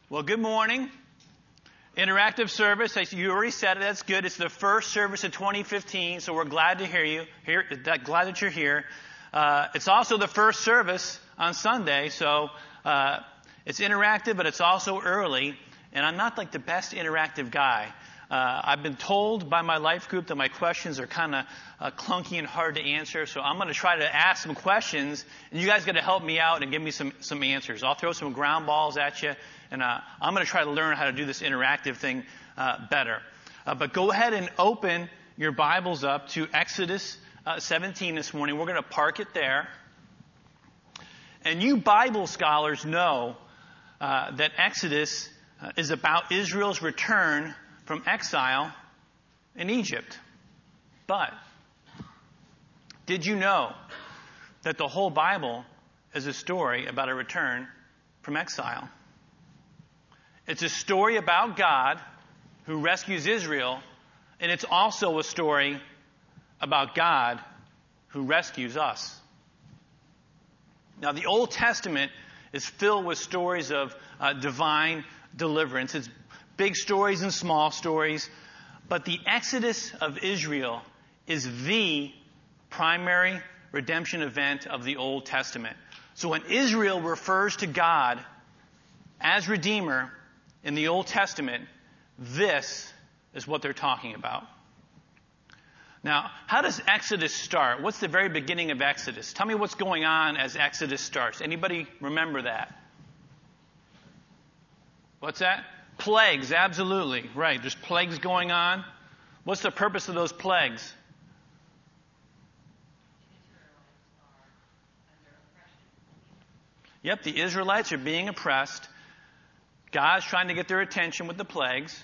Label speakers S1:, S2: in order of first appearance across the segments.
S1: Well, good morning. Interactive service, as you already said it, that's good. It's the first service of 2015, so we're glad to hear you. Glad that you're here. It's also the first service on Sunday, so it's interactive, but it's also early. And I'm not like the best interactive guy. I've been told by my life group that my questions are kind of clunky and hard to answer, so I'm going to try to ask some questions, and you guys got to help me out and give me some answers. I'll throw some ground balls at you, and I'm going to try to learn how to do this interactive thing better. But go ahead and open your Bibles up to Exodus 17 this morning. We're going to park it there. And you Bible scholars know that Exodus is about Israel's return from exile in Egypt. But did you know that the whole Bible is a story about a return from exile? It's a story about God who rescues Israel, and it's also a story about God who rescues us. Now, the Old Testament is filled with stories of divine deliverance. It's big stories and small stories. But the Exodus of Israel is the primary redemption event of the Old Testament. So when Israel refers to God as Redeemer in the Old Testament, this is what they're talking about. Now, how does Exodus start? What's the very beginning of Exodus? Tell me what's going on as Exodus starts. Anybody remember that? What's that? Plagues, absolutely. Right, there's plagues going on. What's the purpose of those plagues? Yep, the Israelites are being oppressed. God's trying to get their attention with the plagues.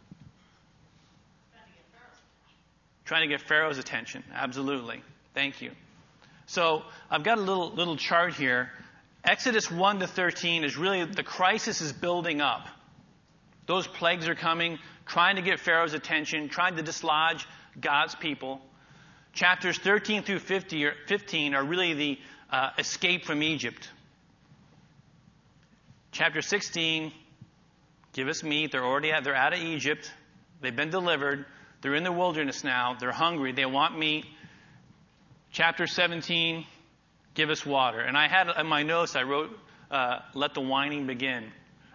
S1: Trying to get Pharaoh's attention. Absolutely. Thank you. So I've got a little chart here. Exodus 1 to 13 is really the crisis is building up. Those plagues are coming, trying to get Pharaoh's attention, trying to dislodge God's people. Chapters 13 through 15 are really the escape from Egypt. Chapter 16, give us meat. They're out of Egypt. They've been delivered. They're in the wilderness now. They're hungry. They want meat. Chapter 17, give us water. And I had in my notes, I wrote, let the whining begin.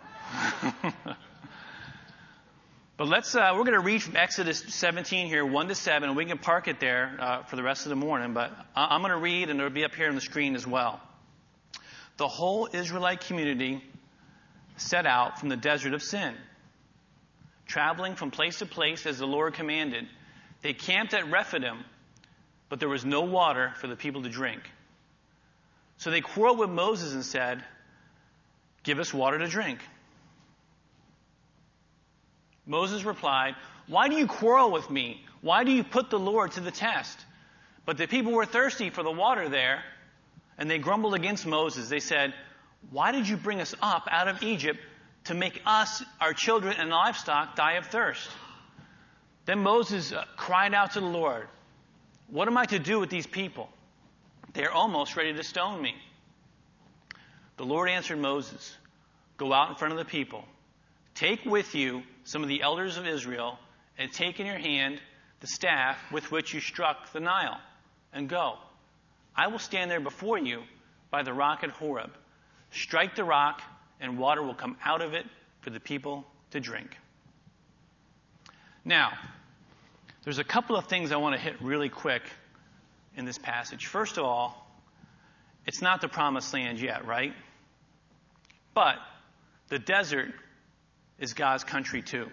S1: But we're going to read from Exodus 17 here, 1 to 7, and we can park it there for the rest of the morning. But I'm going to read, and it'll be up here on the screen as well. The whole Israelite community set out from the desert of Sin, traveling from place to place as the Lord commanded. They camped at Rephidim, but there was no water for the people to drink. So they quarreled with Moses and said, "Give us water to drink." Moses replied, "Why do you quarrel with me? Why do you put the Lord to the test?" But the people were thirsty for the water there, and they grumbled against Moses. They said, "Why did you bring us up out of Egypt to make us, our children, and livestock die of thirst?" Then Moses cried out to the Lord, "What am I to do with these people? They are almost ready to stone me." The Lord answered Moses, "Go out in front of the people. Take with you some of the elders of Israel, and take in your hand the staff with which you struck the Nile, and go. I will stand there before you by the rock at Horeb. Strike the rock, and water will come out of it for the people to drink." Now, there's a couple of things I want to hit really quick in this passage. First of all, it's not the promised land yet, right? But the desert is God's country too.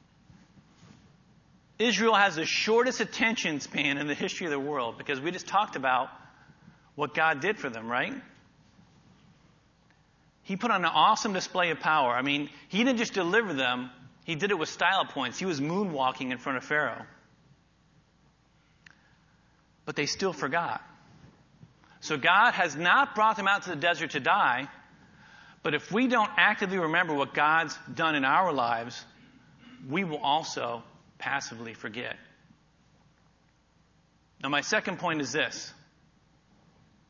S1: Israel has the shortest attention span in the history of the world because we just talked about what God did for them, right? He put on an awesome display of power. I mean, he didn't just deliver them, he did it with style points. He was moonwalking in front of Pharaoh. But they still forgot. So God has not brought them out to the desert to die, but if we don't actively remember what God's done in our lives, we will also passively forget. Now, my second point is this.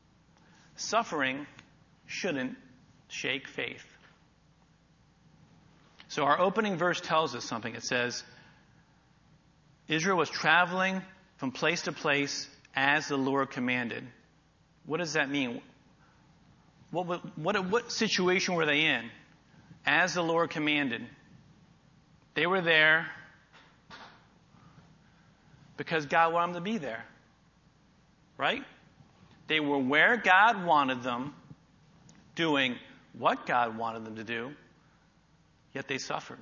S1: Suffering shouldn't shake faith. So our opening verse tells us something. It says, Israel was traveling from place to place as the Lord commanded. What does that mean? What situation were they in? As the Lord commanded. They were there because God wanted them to be there. Right? They were where God wanted them, doing what God wanted them to do, yet they suffered.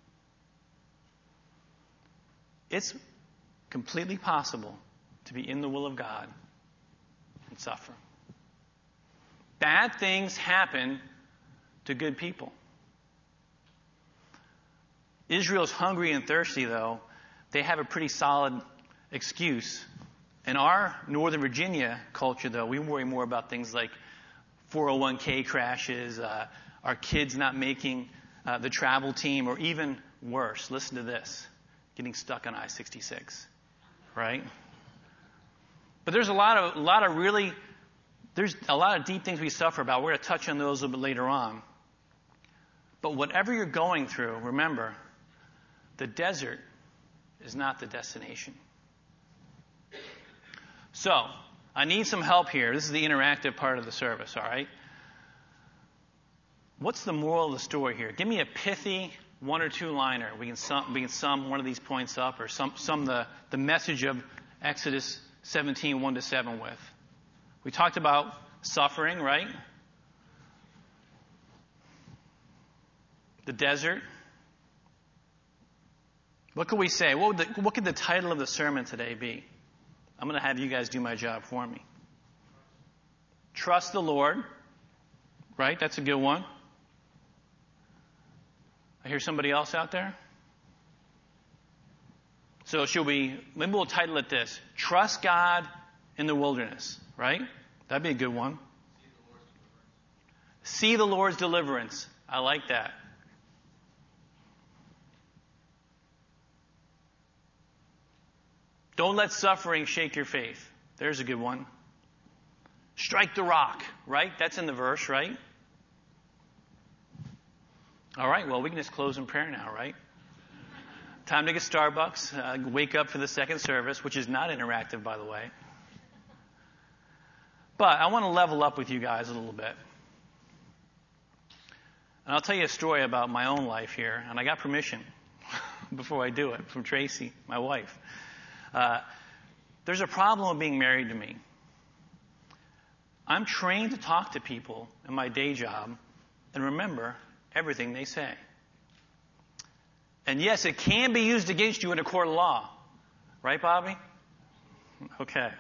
S1: It's completely possible to be in the will of God and suffer. Bad things happen to good people. Israel's hungry and thirsty, though. They have a pretty solid excuse. In our Northern Virginia culture, though, we worry more about things like 401k crashes, our kids not making the travel team, or even worse, listen to this, getting stuck on I-66, right? But there's a lot of deep things we suffer about. We're going to touch on those a little bit later on. But whatever you're going through, remember, the desert is not the destination. So, I need some help here. This is the interactive part of the service, all right? What's the moral of the story here? Give me a pithy one or two liner. We can sum one of these points up, or sum the message of Exodus 17, 1-7 with. We talked about suffering, right? The desert. What could we say? What could the title of the sermon today be? I'm going to have you guys do my job for me. Trust the Lord. Right? That's a good one. I hear somebody else out there. So maybe we'll title it this: Trust God in the wilderness. Right? That'd be a good one. See the Lord's deliverance. I like that. Don't let suffering shake your faith. There's a good one. Strike the rock, right? That's in the verse, right? All right, well, we can just close in prayer now, right? Time to get Starbucks, wake up for the second service, which is not interactive, by the way. But I want to level up with you guys a little bit. And I'll tell you a story about my own life here, and I got permission before I do it from Tracy, my wife. There's a problem with being married to me. I'm trained to talk to people in my day job and remember everything they say. And yes, it can be used against you in a court of law. Right, Bobby? Okay.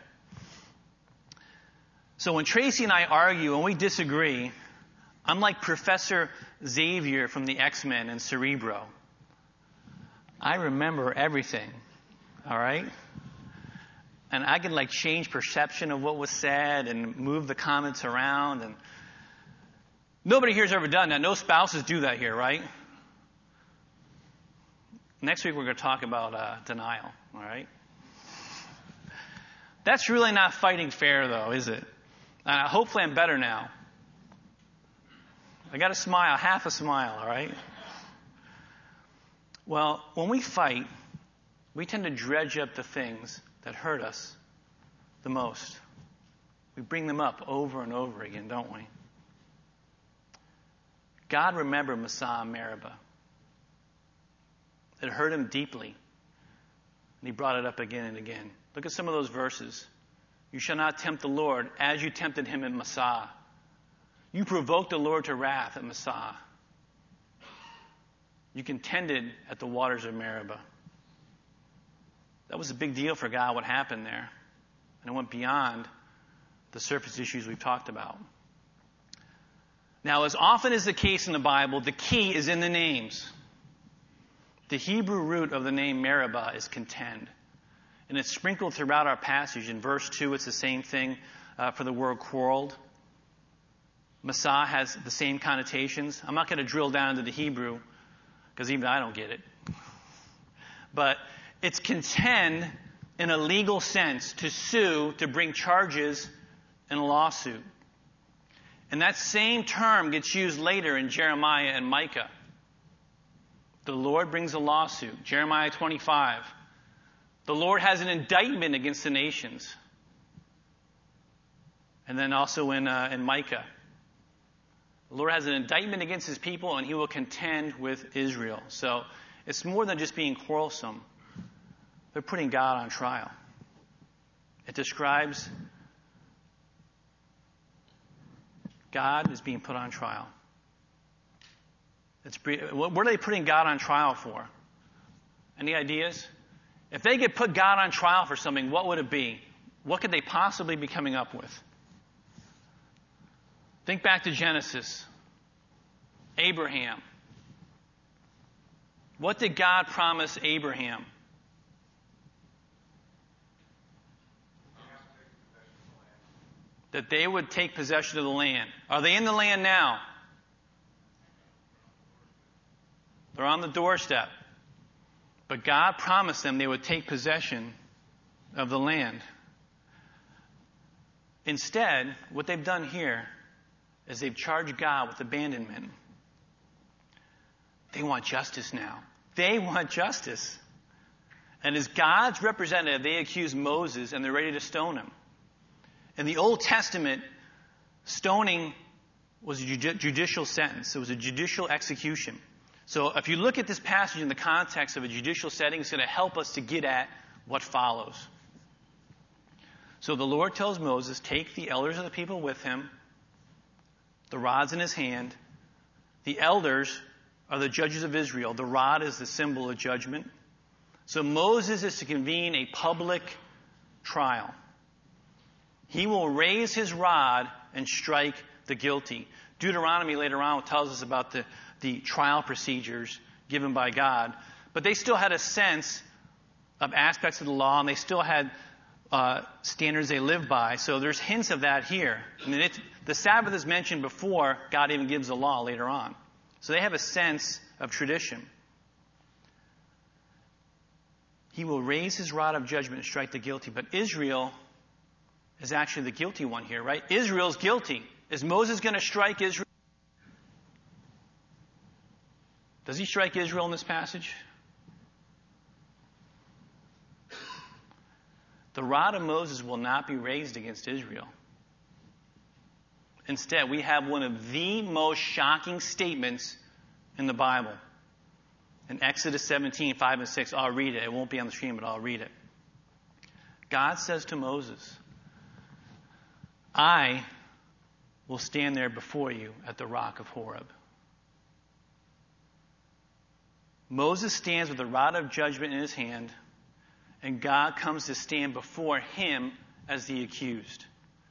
S1: So when Tracy and I argue and we disagree, I'm like Professor Xavier from the X-Men and Cerebro. I remember everything. All right? And I can change perception of what was said and move the comments around. And nobody here's ever done that. No spouses do that here, right? Next week we're going to talk about denial. All right? That's really not fighting fair, though, is it? Hopefully I'm better now. I got a smile, half a smile, all right? Well, when we fight, we tend to dredge up the things that hurt us the most. We bring them up over and over again, don't we? God remembered Massah and Meribah. It hurt him deeply. And he brought it up again and again. Look at some of those verses. You shall not tempt the Lord as you tempted him at Massah. You provoked the Lord to wrath at Massah. You contended at the waters of Meribah. That was a big deal for God, what happened there. And it went beyond the surface issues we've talked about. Now, as often is the case in the Bible, the key is in the names. The Hebrew root of the name Meribah is contend. And it's sprinkled throughout our passage. In verse 2, it's the same thing for the word quarreled. Massah has the same connotations. I'm not going to drill down into the Hebrew, because even I don't get it. But it's contend in a legal sense, to sue, to bring charges in a lawsuit. And that same term gets used later in Jeremiah and Micah. The Lord brings a lawsuit. Jeremiah 25. The Lord has an indictment against the nations. And then also in Micah. The Lord has an indictment against his people, and he will contend with Israel. So it's more than just being quarrelsome. They're putting God on trial. It describes God is being put on trial. What are they putting God on trial for? Any ideas? If they could put God on trial for something, what would it be? What could they possibly be coming up with? Think back to Genesis. Abraham. What did God promise Abraham? That they would take possession of the land. Are they in the land now? They're on the doorstep. But God promised them they would take possession of the land. Instead, what they've done here is they've charged God with abandonment. They want justice now. They want justice. And as God's representative, they accuse Moses and they're ready to stone him. In the Old Testament, stoning was a judicial sentence. It was a judicial execution. So if you look at this passage in the context of a judicial setting, it's going to help us to get at what follows. So the Lord tells Moses, take the elders of the people with him, the rod's in his hand. The elders are the judges of Israel. The rod is the symbol of judgment. So Moses is to convene a public trial. He will raise his rod and strike the guilty. Deuteronomy later on tells us about the trial procedures given by God. But they still had a sense of aspects of the law, and they still had standards they lived by. So there's hints of that here. I mean, the Sabbath is mentioned before God even gives the law later on. So they have a sense of tradition. He will raise his rod of judgment and strike the guilty. But Israel is actually the guilty one here, right? Israel's guilty. Is Moses going to strike Israel? Does he strike Israel in this passage? The rod of Moses will not be raised against Israel. Instead, we have one of the most shocking statements in the Bible. In Exodus 17, 5 and 6, I'll read it. It won't be on the screen, but I'll read it. God says to Moses, I will stand there before you at the rock of Horeb. Moses stands with the rod of judgment in his hand, and God comes to stand before him as the accused.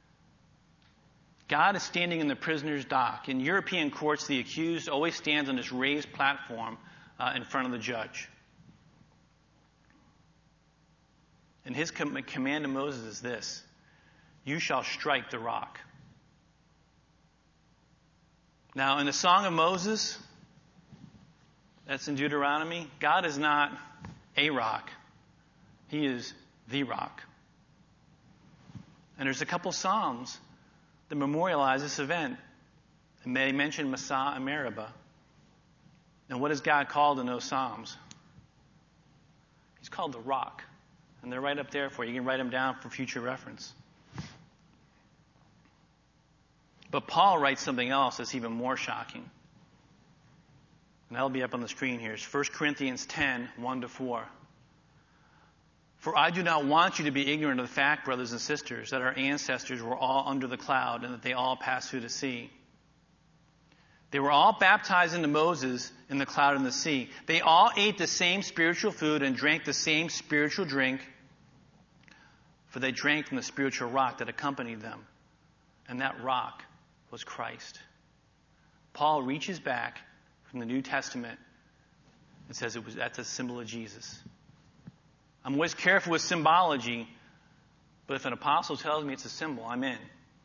S1: God is standing in the prisoner's dock. In European courts, the accused always stands on this raised platform in front of the judge. And his command to Moses is this: you shall strike the rock. Now, in the Song of Moses, that's in Deuteronomy, God is not a rock. He is the rock. And there's a couple Psalms that memorialize this event. And they mention Massah and Meribah. And what is God called in those Psalms? He's called the rock. And they're right up there for you. You can write them down for future reference. But Paul writes something else that's even more shocking. And that'll be up on the screen here. It's 1 Corinthians 10, 1-4. For I do not want you to be ignorant of the fact, brothers and sisters, that our ancestors were all under the cloud and that they all passed through the sea. They were all baptized into Moses in the cloud and the sea. They all ate the same spiritual food and drank the same spiritual drink, for they drank from the spiritual rock that accompanied them. And that rock was Christ. Paul reaches back from the New Testament and says that's a symbol of Jesus. I'm always careful with symbology, but if an apostle tells me it's a symbol, I'm in.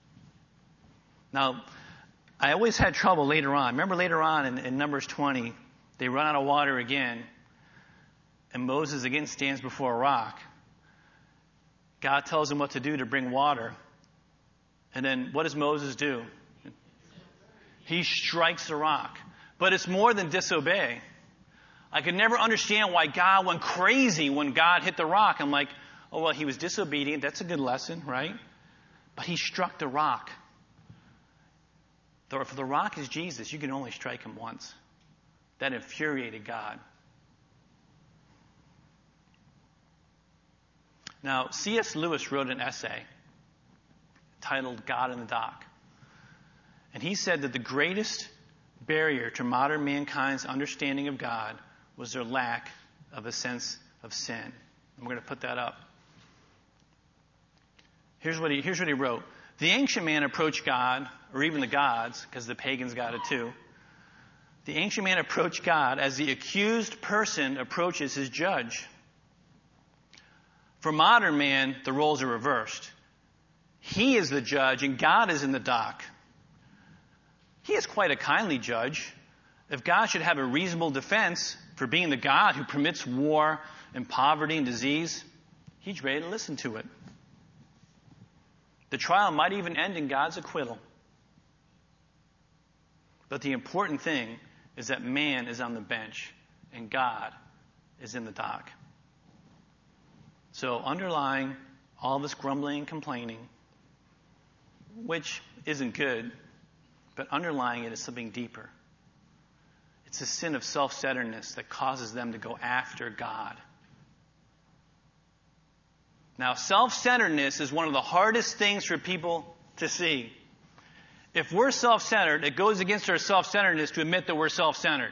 S1: Now, I always had trouble later on. Remember later on in Numbers 20, they run out of water again, and Moses again stands before a rock. God tells him what to do to bring water. And then what does Moses do? He strikes the rock. But it's more than disobey. I could never understand why God went crazy when God hit the rock. I'm like, oh, well, he was disobedient. That's a good lesson, right? But he struck the rock. If the rock is Jesus, you can only strike him once. That infuriated God. Now, C.S. Lewis wrote an essay titled God in the Dock. And he said that the greatest barrier to modern mankind's understanding of God was their lack of a sense of sin. And we're going to put that up. Here's what he wrote. The ancient man approached God, or even the gods, because the pagans got it too. The ancient man approached God as the accused person approaches his judge. For modern man, the roles are reversed. He is the judge and God is in the dock. He is quite a kindly judge. If God should have a reasonable defense for being the God who permits war and poverty and disease, he's ready to listen to it. The trial might even end in God's acquittal. But the important thing is that man is on the bench and God is in the dock. So underlying all this grumbling and complaining, which isn't good, but underlying it is something deeper. It's a sin of self-centeredness that causes them to go after God. Now, self-centeredness is one of the hardest things for people to see. If we're self-centered, it goes against our self-centeredness to admit that we're self-centered.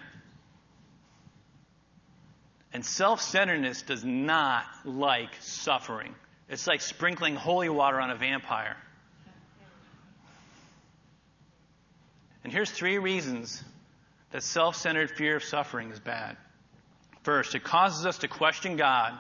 S1: And self-centeredness does not like suffering. It's like sprinkling holy water on a vampire. And here's 3 reasons that self-centered fear of suffering is bad. First, it causes us to question God.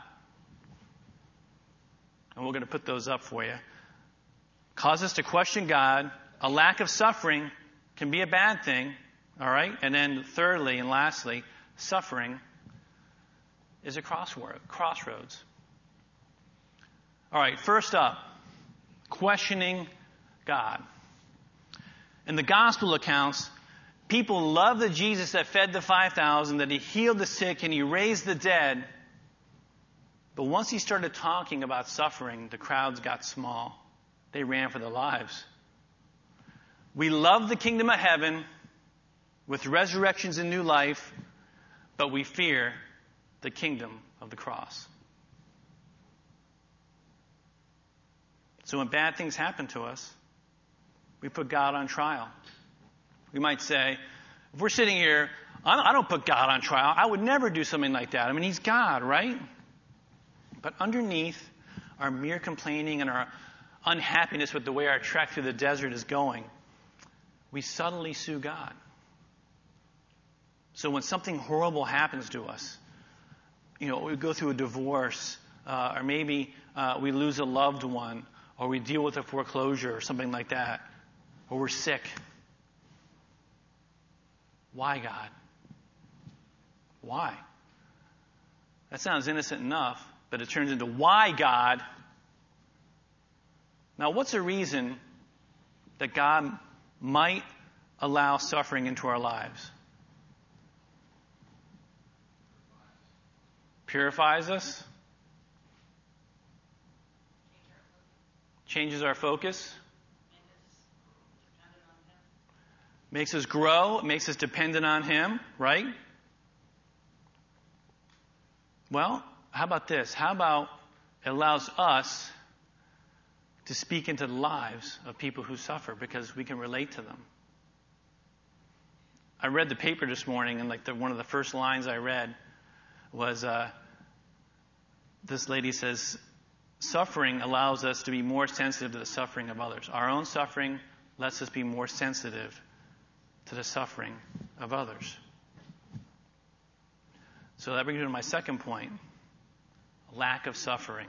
S1: And we're going to put those up for you. Causes us to question God. A lack of suffering can be a bad thing. All right? And then thirdly and lastly, suffering is a crossroads. All right, first up, questioning God. In the gospel accounts, people love the Jesus that fed the 5,000, that he healed the sick and he raised the dead. But once he started talking about suffering, the crowds got small. They ran for their lives. We love the kingdom of heaven with resurrections and new life, but we fear the kingdom of the cross. So when bad things happen to us, we put God on trial. We might say, if we're sitting here, I don't put God on trial. I would never do something like that. I mean, he's God, right? But underneath our mere complaining and our unhappiness with the way our trek through the desert is going, we subtly sue God. So when something horrible happens to us, we go through a divorce, or maybe we lose a loved one, or we deal with a foreclosure or something like that, or we're sick. Why, God? Why? That sounds innocent enough, but it turns into, why, God? Now, what's a reason that God might allow suffering into our lives? Purifies us. Changes our focus. Makes us grow. Makes us dependent on him, right? Well, how about this? How about it allows us to speak into the lives of people who suffer because we can relate to them. I read the paper this morning, and one of the first lines I read was this lady says, suffering allows us to be more sensitive to the suffering of others. Our own suffering lets us be more sensitive to the suffering of others. So that brings me to my second point, lack of suffering.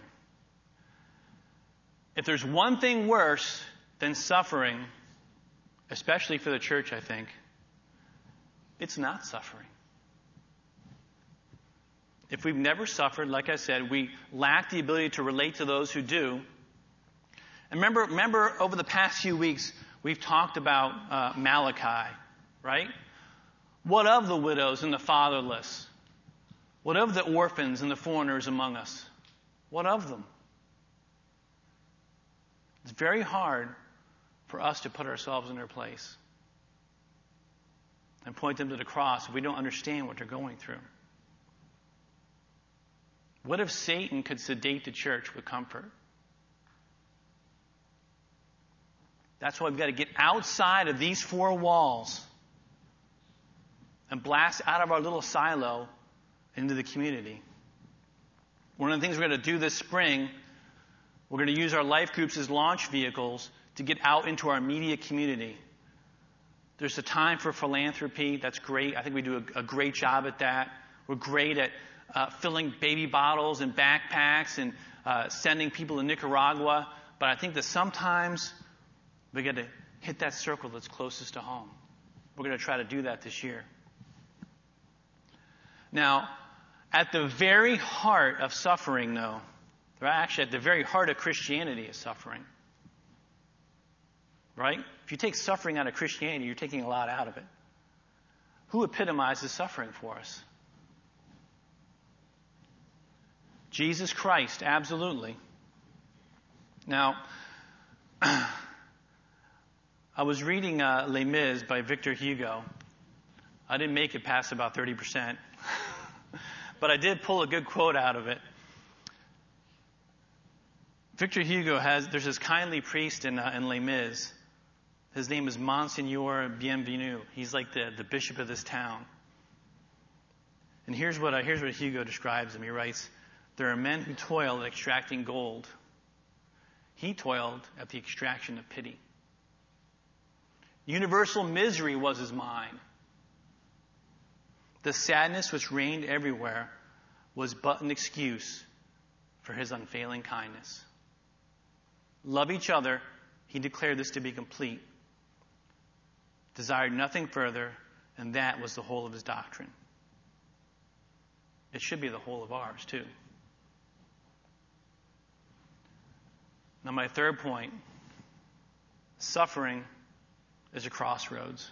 S1: If there's one thing worse than suffering, especially for the church, I think, it's not suffering. If we've never suffered, like I said, we lack the ability to relate to those who do. And remember over the past few weeks, we've talked about Malachi, right? What of the widows and the fatherless? What of the orphans and the foreigners among us? What of them? It's very hard for us to put ourselves in their place and point them to the cross if we don't understand what they're going through. What if Satan could sedate the church with comfort? That's why we've got to get outside of these four walls and blast out of our little silo into the community. One of the things we're going to do this spring, we're going to use our life groups as launch vehicles to get out into our immediate community. There's a time for philanthropy. That's great. I think we do a great job at that. We're great at filling baby bottles and backpacks and sending people to Nicaragua. But I think that sometimes we got to hit that circle that's closest to home. We're going to try to do that this year. Now, at the very heart of suffering, though, or actually at the very heart of Christianity is suffering. Right? If you take suffering out of Christianity, you're taking a lot out of it. Who epitomizes suffering for us? Jesus Christ, absolutely. Now, I was reading Les Mis by Victor Hugo. I didn't make it past about 30%. But I did pull a good quote out of it. Victor Hugo there's this kindly priest in Les Mis. His name is Monsignor Bienvenu. He's like the bishop of this town. And here's what Hugo describes him. He writes, "There are men who toil at extracting gold. He toiled at the extraction of pity. Universal misery was his mind. The sadness which reigned everywhere was but an excuse for his unfailing kindness. Love each other, he declared this to be complete. Desired nothing further, and that was the whole of his doctrine." It should be the whole of ours, too. Now, my third point, suffering is a crossroads.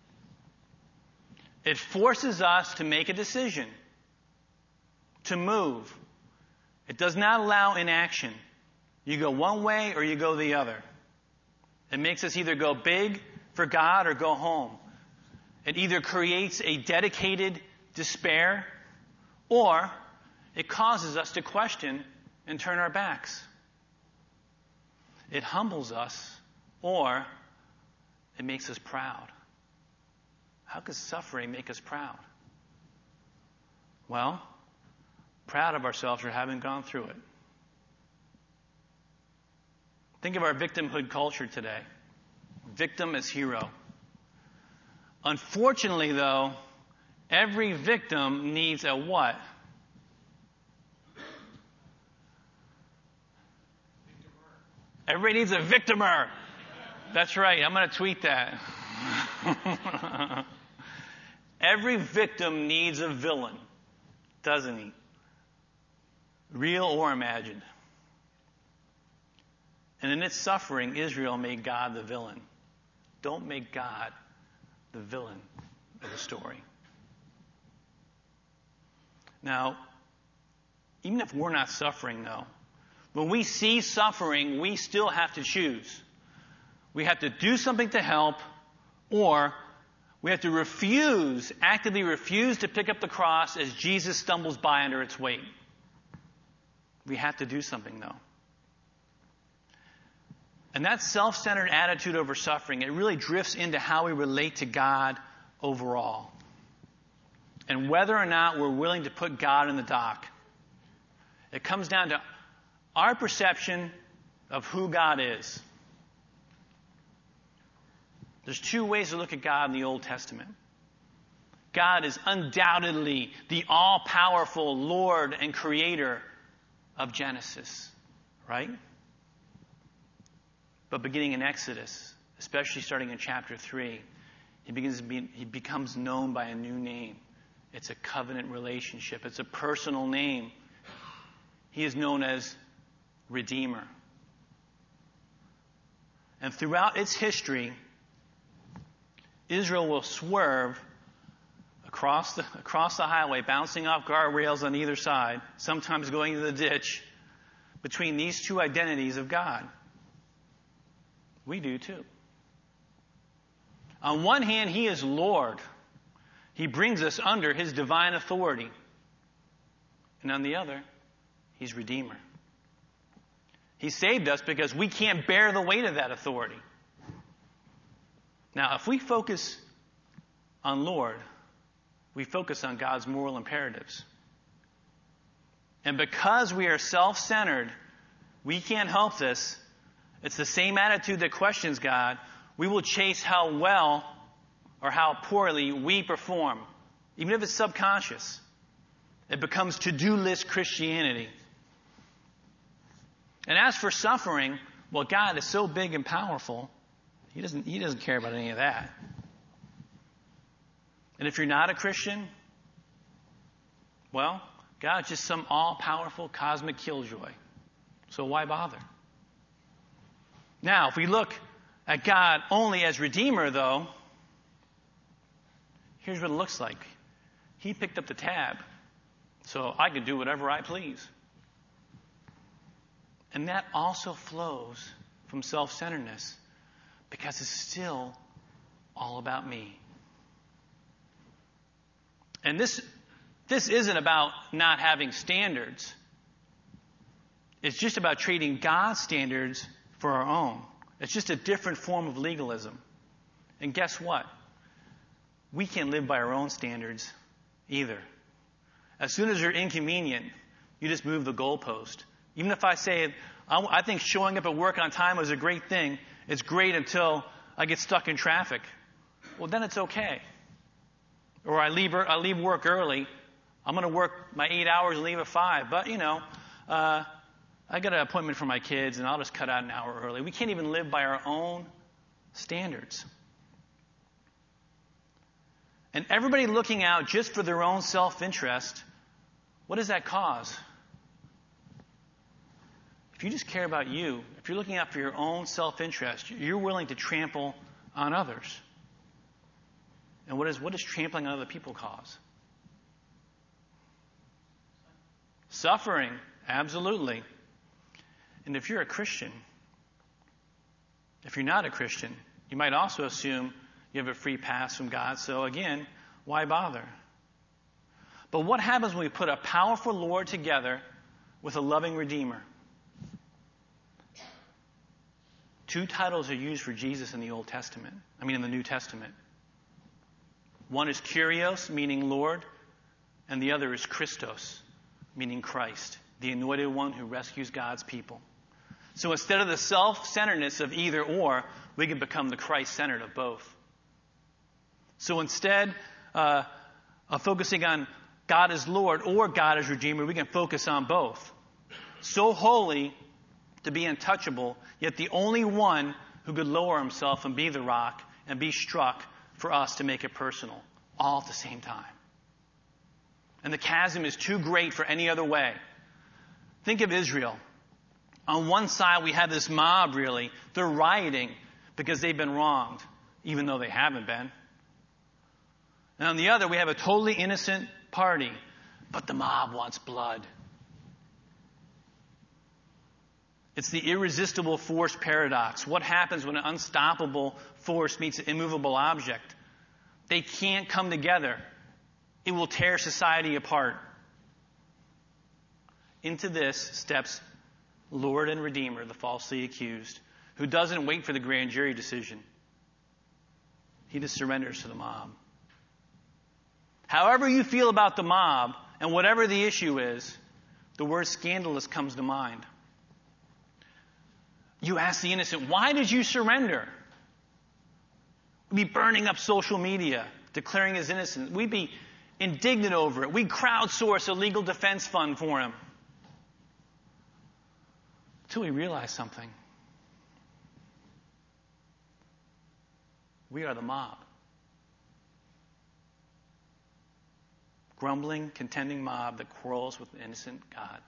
S1: It forces us to make a decision, to move. It does not allow inaction. You go one way or you go the other. It makes us either go big for God or go home. It either creates a dedicated despair or it causes us to question and turn our backs. It humbles us or it makes us proud. How could suffering make us proud? Well, proud of ourselves for having gone through it. Think of our victimhood culture today. Victim as hero. Unfortunately, though, every victim needs a what? Everybody needs a victimer. That's right. I'm going to tweet that. Every victim needs a villain, doesn't he? Real or imagined. And in its suffering, Israel made God the villain. Don't make God the villain of the story. Now, even if we're not suffering, though, when we see suffering, we still have to choose. We have to do something to help, or we have to actively refuse to pick up the cross as Jesus stumbles by under its weight. We have to do something, though. And that self-centered attitude over suffering, it really drifts into how we relate to God overall. And whether or not we're willing to put God in the dock. It comes down to our perception of who God is. There's two ways to look at God in the Old Testament. God is undoubtedly the all-powerful Lord and Creator of Genesis, right? But beginning in Exodus, especially starting in chapter 3, he becomes known by a new name. It's a covenant relationship. It's a personal name. He is known as Redeemer. And throughout its history, Israel will swerve across the highway, bouncing off guardrails on either side, sometimes going into the ditch, between these two identities of God. We do too. On one hand, He is Lord. He brings us under His divine authority. And on the other, He's Redeemer. He saved us because we can't bear the weight of that authority. Now, if we focus on Lord, we focus on God's moral imperatives. And because we are self-centered, we can't help this. It's the same attitude that questions God. We will chase how well or how poorly we perform, even if it's subconscious. It becomes to-do list Christianity. And as for suffering, well, God is so big and powerful, He doesn't care about any of that. And if you're not a Christian, well, God's just some all-powerful cosmic killjoy. So why bother? Now, if we look at God only as Redeemer, though, here's what it looks like. He picked up the tab, so I can do whatever I please. And that also flows from self-centeredness, because it's still all about me. And this isn't about not having standards. It's just about treating God's standards for our own. It's just a different form of legalism. And guess what? We can't live by our own standards either. As soon as you're inconvenient, you just move the goalpost. Even if I say, I think showing up at work on time is a great thing, it's great until I get stuck in traffic. Well, then it's okay. Or I leave work early. I'm going to work my 8 hours and leave at 5. But, I got an appointment for my kids, and I'll just cut out an hour early. We can't even live by our own standards. And everybody looking out just for their own self-interest, what does that cause? If you just care about you, if you're looking out for your own self-interest, you're willing to trample on others. And what does trampling on other people cause? Suffering, absolutely. And if you're a Christian, if you're not a Christian, you might also assume you have a free pass from God. So again, why bother? But what happens when we put a powerful Lord together with a loving Redeemer? Two titles are used for Jesus in the in the New Testament. One is Kyrios, meaning Lord, and the other is Christos, meaning Christ, the anointed one who rescues God's people. So instead of the self-centeredness of either or, we can become the Christ-centered of both. So instead of focusing on God as Lord or God as Redeemer, we can focus on both. So holy to be untouchable, yet the only one who could lower himself and be the rock and be struck for us to make it personal, all at the same time. And the chasm is too great for any other way. Think of Israel. On one side, we have this mob, really. They're rioting because they've been wronged, even though they haven't been. And on the other, we have a totally innocent party, but the mob wants blood. It's the irresistible force paradox. What happens when an unstoppable force meets an immovable object? They can't come together. It will tear society apart. Into this steps Lord and Redeemer, the falsely accused, who doesn't wait for the grand jury decision. He just surrenders to the mob. However you feel about the mob, and whatever the issue is, the word scandalous comes to mind. You ask the innocent, why did you surrender? We'd be burning up social media, declaring his innocence. We'd be indignant over it. We'd crowdsource a legal defense fund for him. Until we realize something. We are the mob. Grumbling, contending mob that quarrels with the innocent God.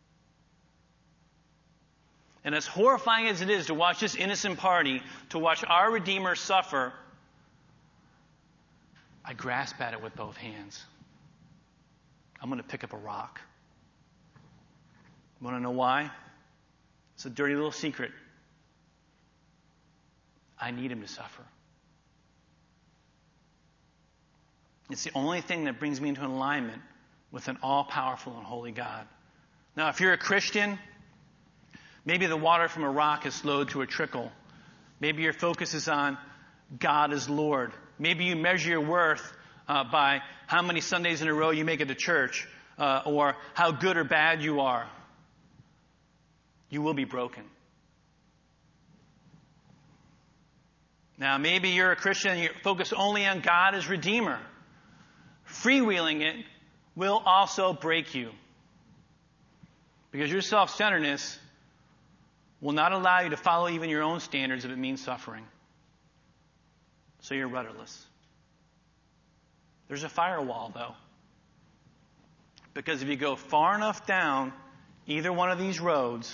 S1: And as horrifying as it is to watch this innocent party, to watch our Redeemer suffer, I grasp at it with both hands. I'm going to pick up a rock. You want to know why? It's a dirty little secret. I need him to suffer. It's the only thing that brings me into alignment with an all-powerful and holy God. Now, if you're a Christian, maybe the water from a rock has slowed to a trickle. Maybe your focus is on God as Lord. Maybe you measure your worth by how many Sundays in a row you make it to church, or how good or bad you are. You will be broken. Now, maybe you're a Christian and you're focused only on God as Redeemer. Freewheeling it will also break you. Because your self-centeredness will not allow you to follow even your own standards if it means suffering. So you're rudderless. There's a firewall, though. Because if you go far enough down either one of these roads,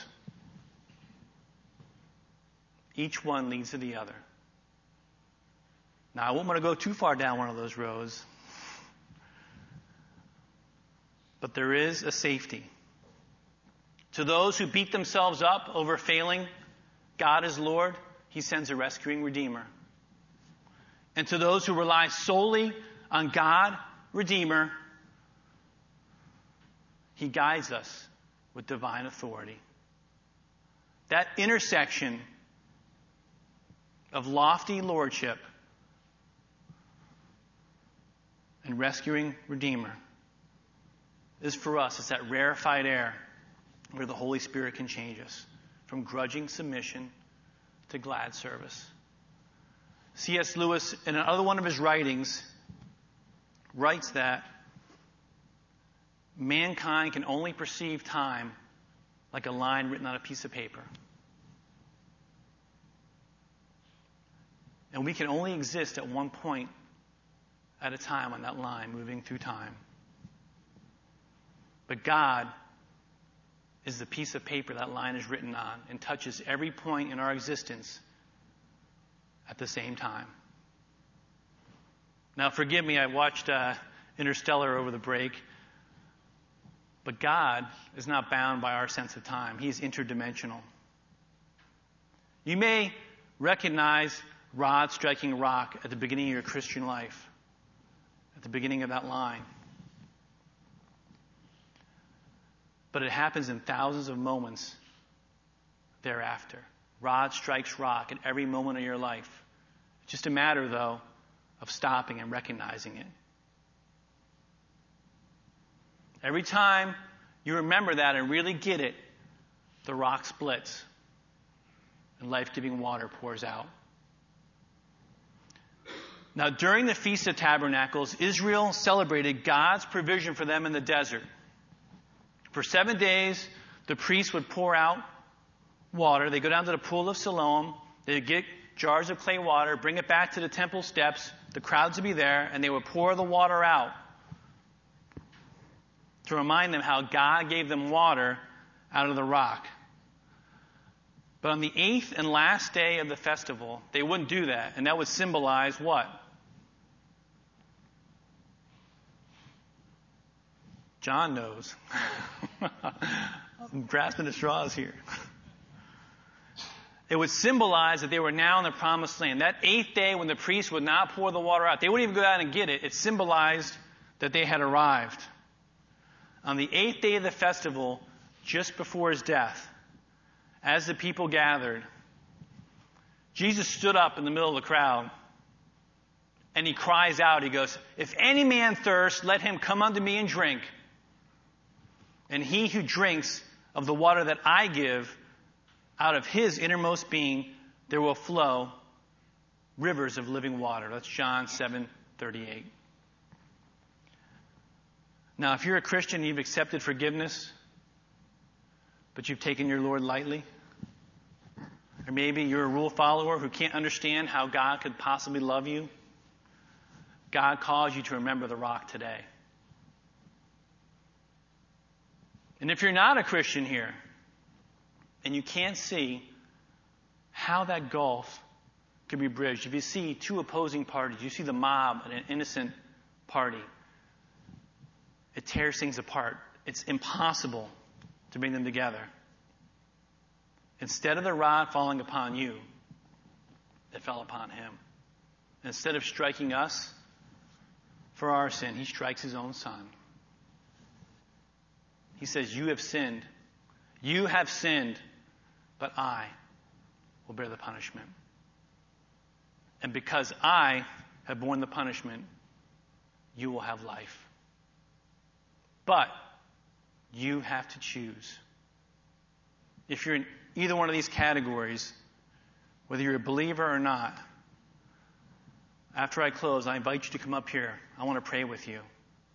S1: each one leads to the other. Now, I won't want to go too far down one of those roads. But there is a safety. To those who beat themselves up over failing God as Lord, he sends a rescuing Redeemer. And to those who rely solely on God, Redeemer, he guides us with divine authority. That intersection of lofty lordship and rescuing Redeemer is for us. It's that rarefied air where the Holy Spirit can change us from grudging submission to glad service. C.S. Lewis, in another one of his writings, writes that mankind can only perceive time like a line written on a piece of paper. And we can only exist at one point at a time on that line, moving through time. But God is the piece of paper that line is written on and touches every point in our existence at the same time. Now, forgive me, I watched Interstellar over the break. But God is not bound by our sense of time. He's interdimensional. You may recognize rod striking rock at the beginning of your Christian life, at the beginning of that line. But it happens in thousands of moments thereafter. Rod strikes rock at every moment of your life. It's just a matter, though, of stopping and recognizing it. Every time you remember that and really get it, the rock splits and life-giving water pours out. Now, during the Feast of Tabernacles, Israel celebrated God's provision for them in the desert. For 7 days, the priests would pour out water. They'd go down to the pool of Siloam. They'd get jars of clay water, bring it back to the temple steps. The crowds would be there, and they would pour the water out to remind them how God gave them water out of the rock. But on the 8th and last day of the festival, they wouldn't do that. And that would symbolize what? John knows. I'm grasping the straws here. It would symbolize that they were now in the promised land. That 8th day when the priests would not pour the water out, they wouldn't even go out and get it. It symbolized that they had arrived. On the 8th day of the festival, just before his death, as the people gathered, Jesus stood up in the middle of the crowd and he cries out, he goes, "If any man thirst, let him come unto me and drink. And he who drinks of the water that I give, out of his innermost being, there will flow rivers of living water." That's John 7:38. Now, if you're a Christian, you've accepted forgiveness, but you've taken your Lord lightly. Or maybe you're a rule follower who can't understand how God could possibly love you. God calls you to remember the rock today. And if you're not a Christian here, and you can't see how that gulf can be bridged. If you see two opposing parties, you see the mob and an innocent party, it tears things apart. It's impossible to bring them together. Instead of the rod falling upon you, it fell upon him. Instead of striking us for our sin, he strikes his own son. He says, you have sinned. You have sinned, but I will bear the punishment. And because I have borne the punishment, you will have life. But you have to choose. If you're in either one of these categories, whether you're a believer or not, after I close, I invite you to come up here. I want to pray with you.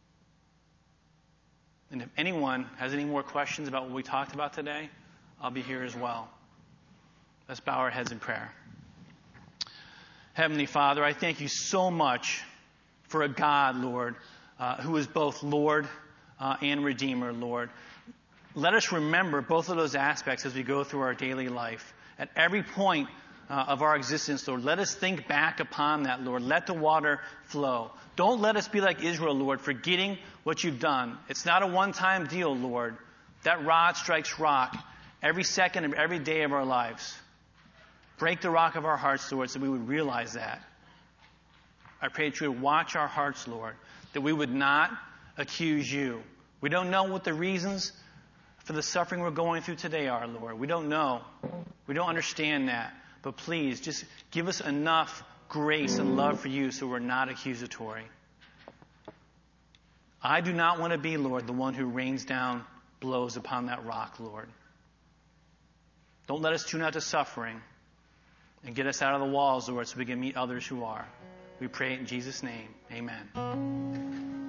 S1: And if anyone has any more questions about what we talked about today, I'll be here as well. Let's bow our heads in prayer. Heavenly Father, I thank you so much for a God, Lord, who is both Lord and Redeemer, Lord. Let us remember both of those aspects as we go through our daily life. At every point of our existence, Lord, let us think back upon that, Lord. Let the water flow. Don't let us be like Israel, Lord, forgetting what you've done. It's not a one-time deal, Lord. That rod strikes rock every second of every day of our lives. Break the rock of our hearts, Lord, so we would realize that. I pray that you would watch our hearts, Lord, that we would not accuse you. We don't know what the reasons for the suffering we're going through today are, Lord. We don't know. We don't understand that. But please, just give us enough grace and love for you so we're not accusatory. I do not want to be, Lord, the one who rains down blows upon that rock, Lord. Don't let us tune out to suffering and get us out of the walls, Lord, so we can meet others who are. We pray it in Jesus' name. Amen.